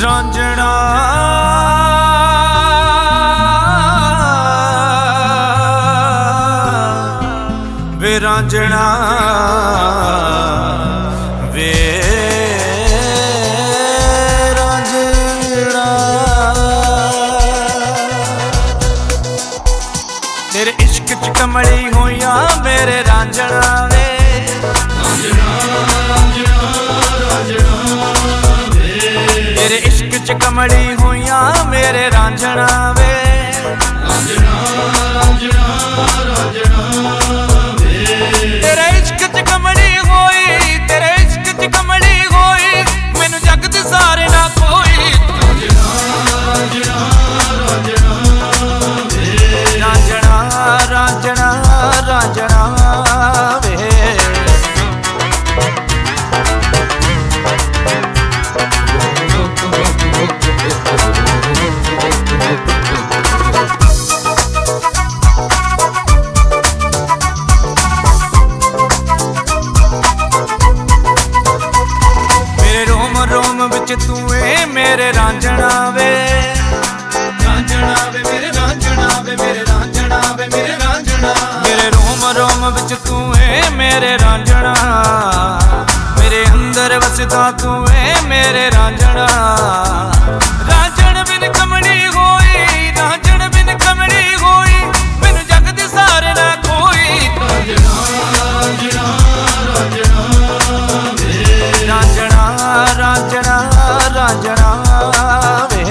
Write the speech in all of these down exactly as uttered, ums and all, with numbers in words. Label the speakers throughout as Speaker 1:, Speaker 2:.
Speaker 1: ਰਾਂਝਣਾ ਵੇ ਰਾਂਝਣਾ ਵੇ ਰਾਂਝਣਾ ਤੇਰੇ ਇਸ਼ਕ ਚ ਕਮਲੀ ਹੋਈਆਂ ਮੇਰੇ ਰਾਂਝਣਾ ਵੇ तेरे इश्क च कमली होइयां मेरे रांझना वे तेरे इश्क च कमली होई तेरे इश्क च कमली होई मैनू जग दे सारे ना कोई रांझना रांझना रांझना वे रोम विच तू ए मेरे रांझना वे रांझना वे मेरे रांझना वे मेरे रांझना वे मेरे रांझना मेरे रोम रोम विच तू ए मेरे रांझना मेरे अंदर वसदा तू ए मेरे रांझना रांझण बिन कमली होई रांझण बिन कमली होई मैनू जग दे सारे ना कोई रांझना रांझना रांझना रांझना रांझना वे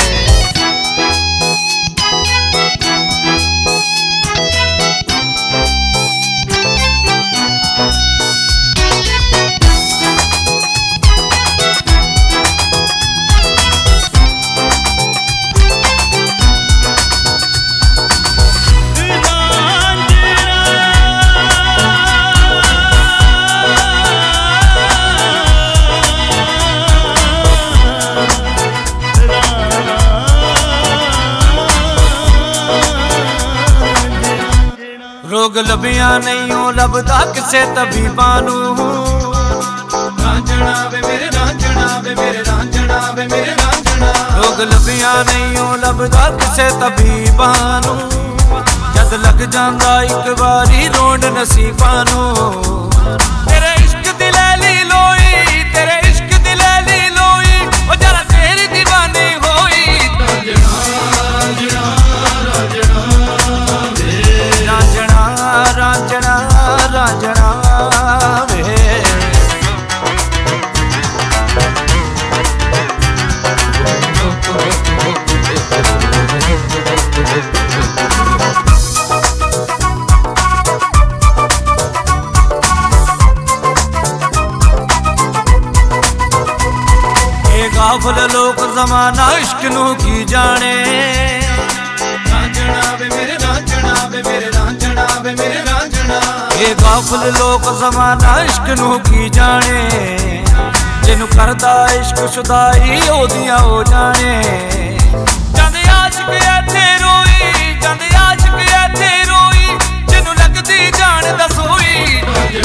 Speaker 1: रोग लभिया नहीं हो लभदा किसे तबीबा नू रांझना वे मेरे रांझना वे मेरे रांझना वे मेरे रांझना रोग लभिया नहीं हो लभदा किसे तबीबा नू जद लग जांदा इक बारी रोंड नसीबा नू तेरे इश्क दी लैली लोई तेरे इश्क दी लैली लोई ओ जरा तेरी दीवानी होई रांझना रांझना रांझना रांझना रांझना वे ये गाफल लोक जमाना इश्क नू की जाने रांझना वे मेरे रांझना वे मेरे रांझना वे मेरे रांझना ये गाफल लोक जमाना इश्क नू की जाने जिन्नू करदा इश्क शुदाई ओदियां हो जाने जंद आशिक इत्थे रोई जंद आशिक इत्थे रोई जिन्नू लगदी जान दसोई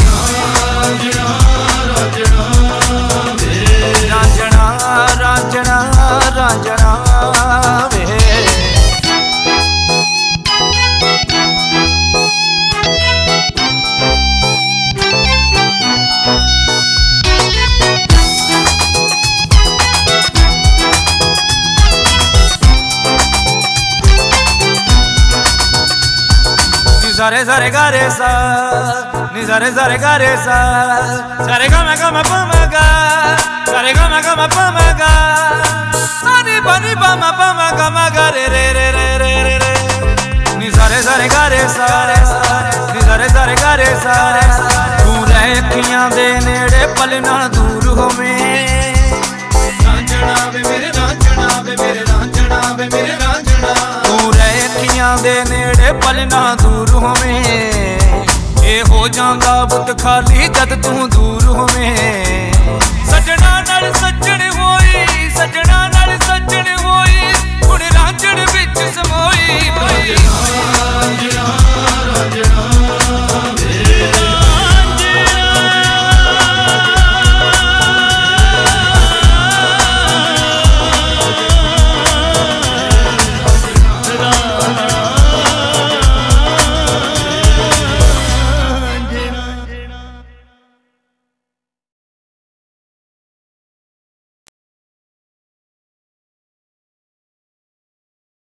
Speaker 1: रांझना रांझना रांझना वे Sare sare gare sa, ni sare sare gare sa, sare gama gama pama ga, sare gama gama pama ga, ani pani pama pama gama ga re re re re re re re, ni sare sare gare sa, ni sare sare gare sa, तू रह अखियां दे नेड़े पल ना दूर होवे, रांझना वे मेरे रांझना वे मेरे रांझना वे मेरे रांझना, तू रह अखियां दे नेड़े पल ना दूर होवे, ए हो जांदा बुत खाली जद तू दूर होवे।